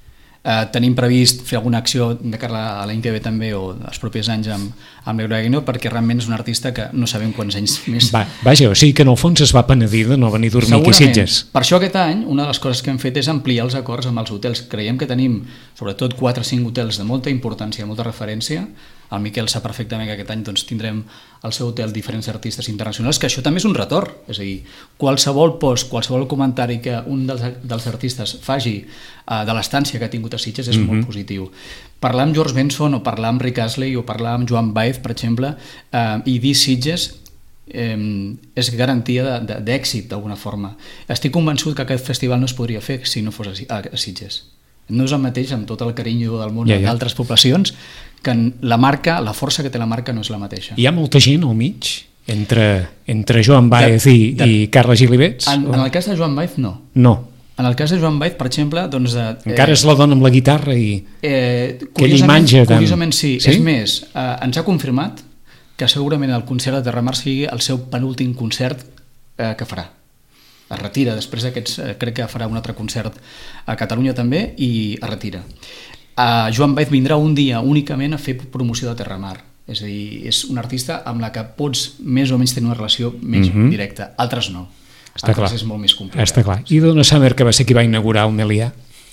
Eh, tenim previst fer alguna acció de cara a l'any que ve també o els propers anys amb, amb l'Euro Aguino, perquè realment és un artista que no sabem quants anys més... Va, vaja, o sigui que en el fons es va penedir de no venir a dormir aquí a Sitges. Per això aquest any una de les coses que hem fet és ampliar els acords amb els hotels. Creiem que tenim sobretot quatre o cinc hotels de molta importància, de molta referència. El Miquel sap perfectament que aquest any doncs, tindrem al seu hotel diferents artistes internacionals, que això també és un retorn. És a dir, qualsevol post, qualsevol comentari que un dels, dels artistes faci uh, de l'estància que ha tingut a Sitges és mm-hmm. molt positiu. Parlar amb George Benson o parlar amb Rick Astley o parlar amb Joan Baez, per exemple, uh, i dir Sitges eh, és garantia d'èxit d'alguna forma. Estic convençut que aquest festival no es podria fer si no fos a, a Sitges. No és el mateix, amb tot el carinyo del món ja, ja. d'altres poblacions, que la marca, la força que té la marca no és la mateixa. Hi ha molta gent al mig entre, entre Joan Baez de, i, de, i Carles Gilibets? En, en el cas de Joan Baez, no. No. En el cas de Joan Baez, per exemple, doncs... Eh, encara és la dona amb la guitarra i... Eh, que ell manja tant. Curiosament sí. sí. És més, eh, ens ha confirmat que segurament el concert de Terramar sigui el seu penúltim concert eh, que farà. Es retira, després d'aquests, eh, crec que farà un altre concert a Catalunya també i es retira. Uh, Joan Baez vindrà un dia únicament a fer promoció de Terramar, és a dir, és un artista amb la que pots més o menys tenir una relació més mm-hmm. directa, altres no. Està altres clar. És molt més complicat. Està clar. I Donna Summer, que va ser qui va inaugurar el Melià?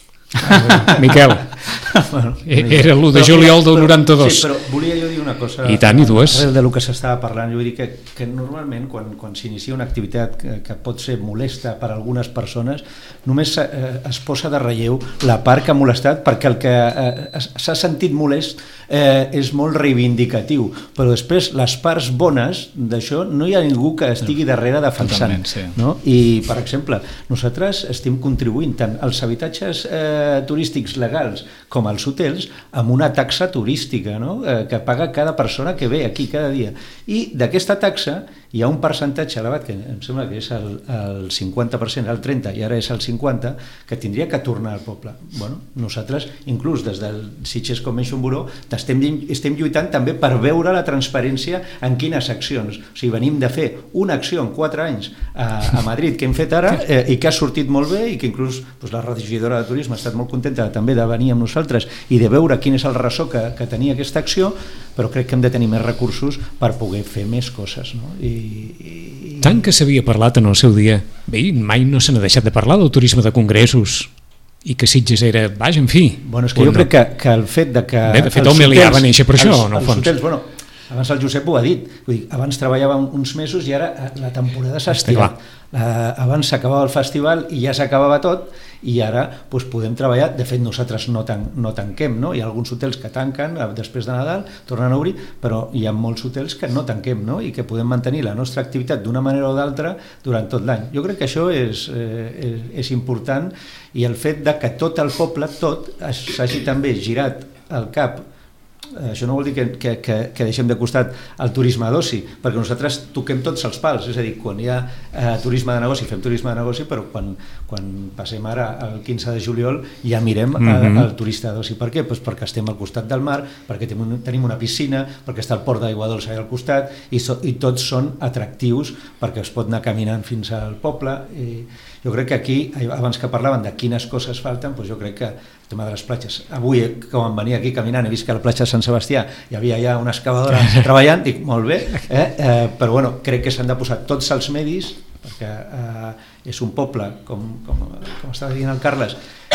Miquel, bueno, era l'u de juliol del noranta-dos. Sí, però volia jo dir una cosa. I tant, i dues. Arrel del que s'estava parlant, jo vull dir que, que normalment quan, quan s'inicia una activitat que, que pot ser molesta per a algunes persones, només eh, es posa de relleu la part que ha molestat, perquè el que eh, s'ha sentit molest eh, és molt reivindicatiu, però després les parts bones d'això no hi ha ningú que estigui darrere defensant. Sí. No? I, per exemple, nosaltres estem contribuint tant als habitatges eh, turístics legals com als hotels amb una taxa turística, no? eh, que paga cada persona que ve aquí cada dia. I d'aquesta taxa hi ha un percentatge elevat, que em sembla que és el, el cinquanta per cent, el trenta per cent, i ara és el cinquanta per cent, que tindria que tornar al poble. Bueno, nosaltres, inclús des del Sitges Convention Bureau, estem, estem lluitant també per veure la transparència en quines accions. O sigui, venim de fer una acció en quatre anys a, a Madrid que hem fet ara eh, i que ha sortit molt bé i que inclús doncs, la regidora de turisme ha estat molt contenta també de venir amb nosaltres i de veure quin és el ressò que, que tenia aquesta acció, però crec que hem de tenir més recursos per poder fer més coses, no? I, i... Tant que s'havia parlat en el seu dia, bé, mai no se n'ha deixat de parlar del turisme de congressos i que Sitges era, vaja, en fi. Bueno, és que jo no. crec que, que el fet de que... Bé, de fet el Melià va néixer per això, els, en el els fons. Hotels, bueno, abans el Josep ho ha dit, vull dir, abans treballàvem uns mesos i ara la temporada s'ha estirat. Uh, abans s'acabava el festival i ja s'acabava tot i ara doncs, podem treballar, de fet nosaltres no, tan, no tanquem, no? Hi ha alguns hotels que tanquen després de Nadal, tornen a obrir, però hi ha molts hotels que no tanquem, no? I que podem mantenir la nostra activitat d'una manera o d'altra durant tot l'any. Jo crec que això és, eh, és, és important i el fet de que tot el poble, tot, s'hagi també girat el cap. Això no vol dir que, que, que, que deixem de costat el turisme d'oci, perquè nosaltres toquem tots els pals, és a dir, quan hi ha eh, turisme de negoci, fem turisme de negoci, però quan, quan passem ara el quinze de juliol ja mirem mm-hmm. el, el turista d'oci. Per què? Pues perquè estem al costat del mar, perquè tenim, tenim una piscina, perquè està el port d'Aigua Dolça al costat, i, so, i tots són atractius perquè es pot anar caminant fins al poble. I jo crec que aquí, abans que parlaven de quines coses falten, doncs jo crec que el tema de les platges. Avui, quan venia aquí caminant, he vist que a la platja de Sant Sebastià hi havia ja una excavadora treballant, dic, molt bé, eh? Eh, però bueno, crec que s'han de posar tots els medis, perquè eh, és un poble, com, com, com estava dient el Carles,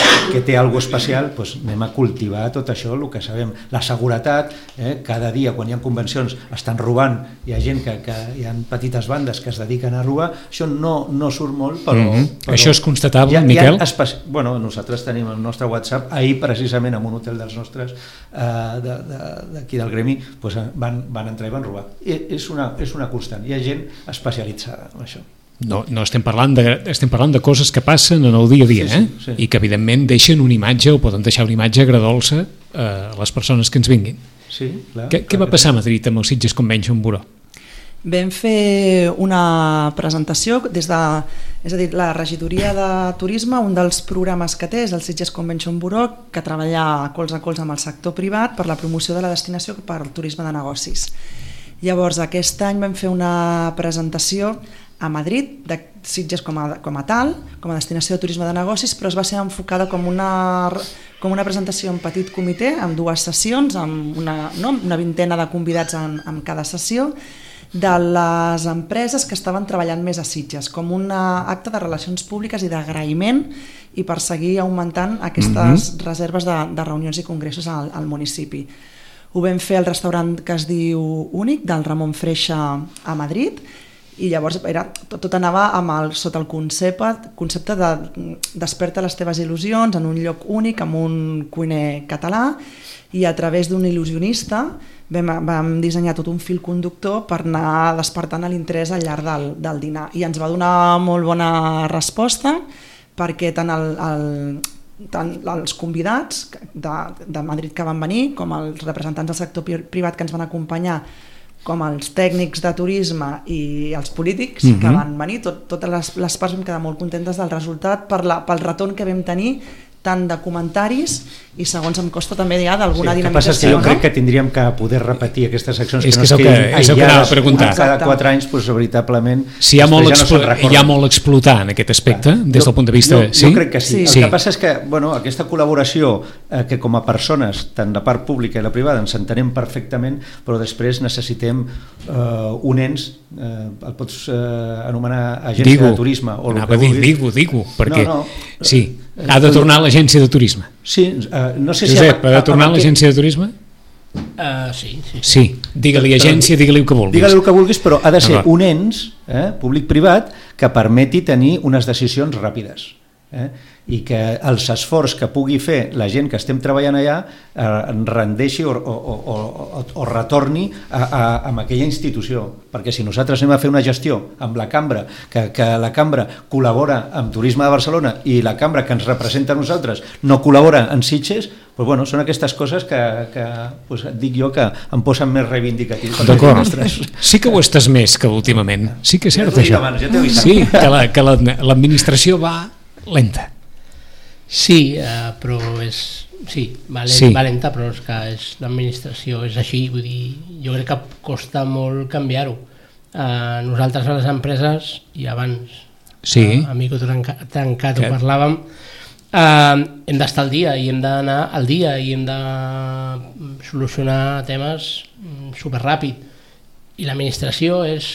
que té alguna especial, doncs anem a cultivar tot això, el que sabem. La seguretat, eh, cada dia quan hi ha convencions estan robant, hi ha gent que, que hi ha petites bandes que es dediquen a robar, això no, no surt molt, però... Mm-hmm. però això és constatable, ha, Miquel? Espe... Bueno, nosaltres tenim el nostre WhatsApp, ahir precisament en un hotel dels nostres eh, d'aquí de, de, del gremi doncs van, van entrar i van robar. I és una, és una constant, hi ha gent especialitzada en això. No, no estem parlant de, estem parlant de coses que passen en el dia a dia, sí, sí, eh? sí. I que evidentment deixen una imatge o poden deixar una imatge agradolça a les persones que ens vinguin. Sí, clar, què, clar, què va passar a Madrid amb el Sitges Convention Bureau? Vam fer una presentació des de, és a dir, la regidoria de turisme, un dels programes que té és el Sitges Convention Bureau, que treballa colze a colze amb el sector privat per la promoció de la destinació per al turisme de negocis. Llavors, aquest any vam fer una presentació a Madrid, de Sitges com a, com a tal, com a destinació de turisme de negocis, però es va ser enfocada com una, com una presentació en petit comitè, amb dues sessions, amb una, no, una vintena de convidats en, en cada sessió, de les empreses que estaven treballant més a Sitges, com un acte de relacions públiques i d'agraïment i per seguir augmentant aquestes mm-hmm. reserves de, de reunions i congressos al, al municipi. Ho vam fer al restaurant que es diu Únic, del Ramon Freixa a Madrid, i llavors era, tot, tot anava amb el, sota el concepte, concepte de desperta les teves il·lusions en un lloc únic, amb un cuiner català, i a través d'un il·lusionista vam, vam dissenyar tot un fil conductor per anar despertant l'interès al llarg del, del dinar. I ens va donar molt bona resposta perquè tant, el, el, tant els convidats de, de Madrid que van venir com els representants del sector privat que ens van acompanyar, com els tècnics de turisme i els polítics mm-hmm. que van venir, tot, totes les, les parts vam quedar molt contentes del resultat per la, pel retorn que vam tenir tant de comentaris i segons em costa també ja d'alguna sí, dinamització. El que passa és que jo crec que tindríem que poder repetir aquestes seccions és que no és es quedin que, és aïllades a preguntar. cada quatre anys, doncs, veritablement si hi ha molt, ja explo no hi ha molt a explotar en aquest aspecte, clar, des jo, del punt de vista... Jo, sí? jo crec que sí. sí. El sí. que passa és que bueno, aquesta col·laboració eh, que com a persones, tant la part pública i la privada, ens entenem perfectament, però després necessitem eh, un ens, eh, el pots eh, anomenar agència digo, de turisme o el anava que a dir, vulguis. digo, digo, perquè no, no, sí, ha de tornar a l'agència de turisme. Sí, eh, no sé Josep, si ha de tornar a l'agència de turisme? Uh, sí, sí. Sí, digue-li agència, digue-li el que vulguis. Digue-li el que vulguis, però ha de ser no, un ens eh, públic-privat que permeti tenir unes decisions ràpides. Eh? I que els esforços que pugui fer la gent que estem treballant allà eh, rendeixi o, o, o, o, o retorni a, a, a aquella institució, perquè si nosaltres anem a fer una gestió amb la cambra, que, que la cambra col·labora amb Turisme de Barcelona i la cambra que ens representa a nosaltres no col·labora en Sitges, pues bueno, són aquestes coses que, que pues et dic jo que em posen més reivindicatiu. D'acord, sí que ho estàs més que últimament, sí que és cert ja això. abans, ja t'he avisat. Sí, que la, que l'administració va lenta. Sí, uh, però és... Sí, va, lent, sí. va lenta, però és que és l'administració és així, vull dir, jo crec que costa molt canviar-ho. Uh, nosaltres a les empreses, i abans, sí. uh, amic trencat, trencat ho parlàvem, uh, hem d'estar al dia i hem d'anar al dia i hem de solucionar temes superràpid. I l'administració és...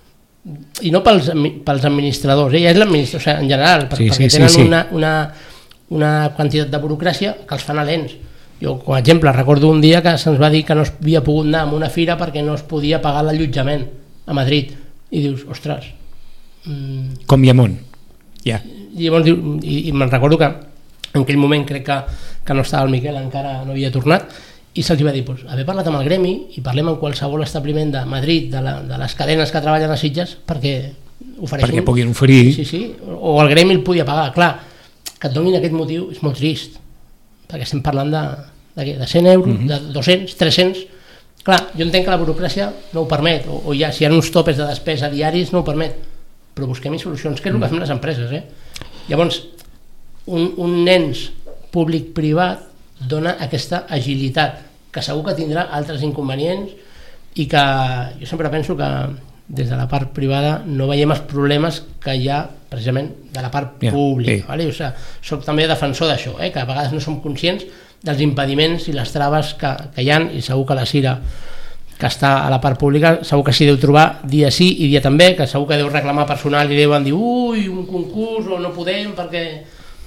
I no pels, pels administradors, eh? Ja és l'administració, o sigui, en general, per, sí, sí, perquè tenen sí, sí. una... una una quantitat de burocràcia que els fan a lents. Jo, com a exemple, recordo un dia que se'ns va dir que no es havia pogut anar a una fira perquè no es podia pagar l'allotjament a Madrid. I dius, ostres... Mmm... Com hi ha món. Ja. I, llavors, i, i me'n recordo que en aquell moment crec que, que no estava el Miquel, encara no havia tornat, i se'ls va dir, pues, haver parlat amb el gremi i parlem amb qualsevol establiment de Madrid, de, la, de les cadenes que treballen a Sitges, perquè ofereixin... Perquè puguin oferir... Sí, sí, o el gremi el podia pagar, clar. Que et donin aquest motiu és molt trist, perquè estem parlant de, de, de cent euros, mm-hmm. de dos-cents, tres-cents... Clar, jo entenc que la burocràcia no ho permet, o, o ja si hi ha uns topes de despesa diaris no ho permet, però busquem solucions, que és el que fem les empreses. Eh? Llavors, un, un ens públic-privat dona aquesta agilitat, que segur que tindrà altres inconvenients i que jo sempre penso que des de la part privada no veiem els problemes que hi ha precisament de la part yeah, pública. Sí. Vale? O sigui, soc també defensor d'això, eh? Que a vegades no som conscients dels impediments i les traves que, que hi ha, i segur que la Cira, que està a la part pública, segur que s'hi deu trobar dia sí i dia també, que segur que deu reclamar personal i deuen dir ui, un concurs o no podem perquè,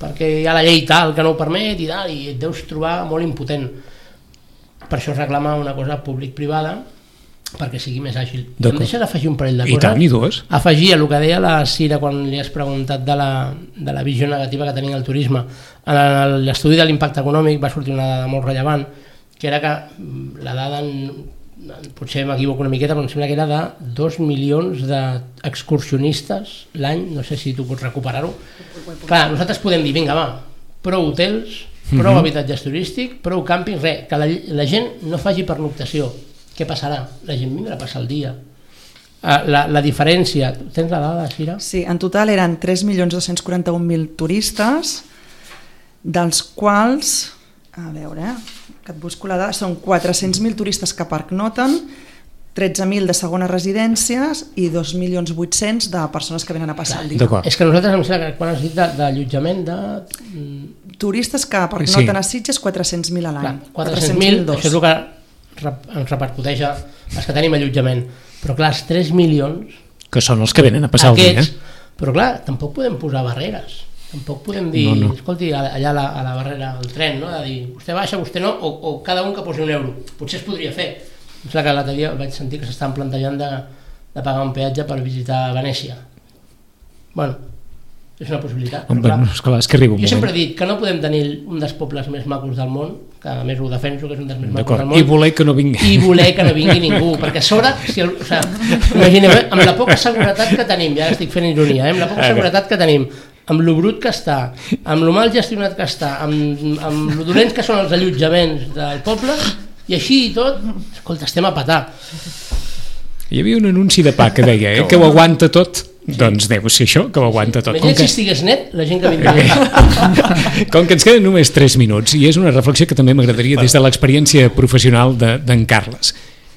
perquè hi ha la llei tal que no ho permet i tal, i et deus trobar molt impotent. Per això es reclama una cosa públic-privada, perquè sigui més àgil. Em deixes afegir un parell de coses? I tant, i dues. Afegir a el que deia la Cira quan li has preguntat de la, de la visió negativa que tenia el turisme. En l'estudi de l'impacte econòmic va sortir una dada molt rellevant, que era que la dada, potser m'equivoco una miqueta, però em sembla que era de dos milions d'excursionistes l'any, no sé si tu pots recuperar-ho. Clar, nosaltres podem dir, vinga, va, prou hotels, prou mm-hmm. habitatges turístics, prou càmpings, res, que la, la gent no faci pernoctació. Què passarà? La gent vindrà a passar el dia. La, la diferència... Tens la dada, Cira? Sí, en total eren tres milions dos-cents quaranta-un mil turistes, dels quals, a veure, eh, que et busco la dada, són quatre-cents mil turistes que pernoten, tretze mil de segones residències i dos milions vuit-cents de persones que venen a passar el dia. És que nosaltres em sembla que quan has dit d'allotjament de... Turistes que pernoten sí. a Sitges, quatre-cents mil a l'any. quatre-cents mil, això és el que ens repercuteix a els que tenim allotjament, però clar, els tres milions que són els que venen a passar aquests, el dia, però clar, tampoc podem posar barreres, tampoc podem dir no, no. escolti, allà a la, a la barrera del tren, no? De dir, vostè baixa, vostè no, o, o cada un que posi un euro, potser es podria fer. Em sembla que l'altre dia vaig sentir que s'estan plantejant de, de pagar un peatge per visitar Venècia. Bueno, és una possibilitat. Home, clar, esclar, és que arriba un jo moment. sempre he dit que no podem tenir un dels pobles més macos del món, que a més ho defenso, que és un dels més macos del món, i voler que no vingui i voler que no vingui ningú, perquè a sobre si el, o sigui, imagineu, amb la poca seguretat que tenim, ja estic fent ironia, eh, amb la poca seguretat que tenim, amb lo brut que està, amb lo mal gestionat que està, amb, amb lo dolents que són els allotjaments del poble, i així i tot, escolta, estem a petar. Hi havia un anunci de pa que deia eh, que ho aguanta tot. Sí. Doncs deu ser això, que ho aguanta tot. Imagina si estigués net, la gent que vindria. Com que ens queden només tres minuts, i és una reflexió que també m'agradaria des de l'experiència professional d'en de, Carles.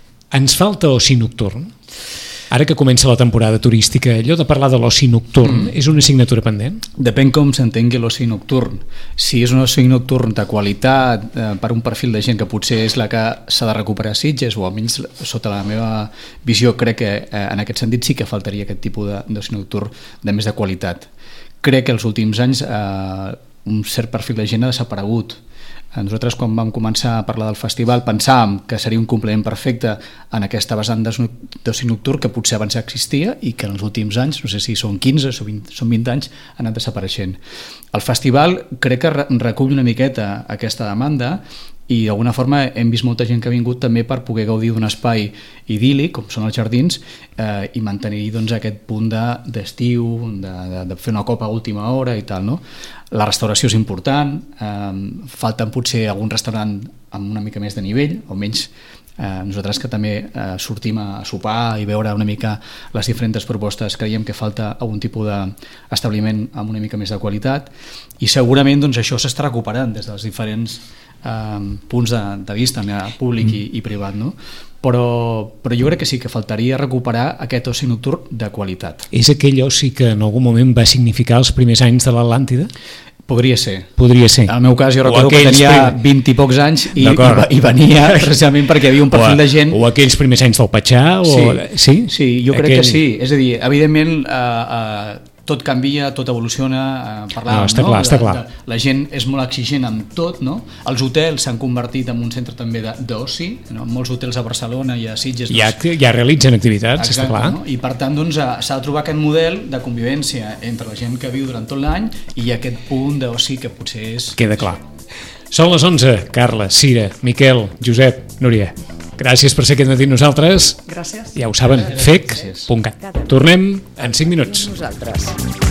Ens falta oci nocturn? Ara que comença la temporada turística, allò de parlar de l'oci nocturn mm. és una assignatura pendent? Depèn com s'entengui l'oci nocturn. Si és un oci nocturn de qualitat eh, per un perfil de gent que potser és la que s'ha de recuperar a Sitges, o almenys sota la meva visió crec que eh, en aquest sentit sí que faltaria aquest tipus d'oci nocturn de més de qualitat. Crec que els últims anys eh, un cert perfil de gent ha desaparegut. Nosaltres quan vam començar a parlar del festival pensàvem que seria un complement perfecte en aquesta vessant d'oci nocturn que potser abans existia i que en els últims anys, no sé si són quinze o vint, són vint anys, ha anat desapareixent. El festival crec que recull una miqueta aquesta demanda i d'alguna forma hem vist molta gent que ha vingut també per poder gaudir d'un espai idíl·lic com són els jardins eh, i mantenir doncs, aquest punt d'estiu, de, de, de fer una copa a última hora i tal, no? La restauració és important, eh, falten potser algun restaurant amb una mica més de nivell, almenys eh, nosaltres que també eh, sortim a sopar i veure una mica les diferents propostes, creiem que falta algun tipus d'establiment amb una mica més de qualitat i segurament doncs, això s'està recuperant des dels diferents eh, punts de, de vista públic i, i privat, no? Però, però jo crec que sí que faltaria recuperar aquest oci nocturn de qualitat. És aquell oci que en algun moment va significar els primers anys de l'Atlàntida? Podria ser. Podria ser. En el meu cas jo recordo que tenia prim... vint i pocs anys i, i, i venia precisament perquè hi havia un perfil o, de gent... O aquells primers anys del Patxà? O... Sí, sí? sí, jo crec Aquell... que sí. És a dir, evidentment... Eh, eh, tot canvia, tot evoluciona, eh, parlàvem, no, està no? clar, està clar. La, la, la gent és molt exigent amb tot, no? Els hotels s'han convertit en un centre també d'oci, no? Molts hotels a Barcelona i a Sitges ja, doncs, ja realitzen activitats, exacte, està clar. No? I per tant doncs, s'ha de trobar aquest model de convivència entre la gent que viu durant tot l'any i aquest punt d'oci que potser és... Queda clar. Són les onze, Carla, Cira, Miquel, Josep, Núria. Gràcies per ser aquest matí amb nosaltres. Gràcies. Ja ho saben, fec punt cat. Tornem en cinc minuts. Nosaltres.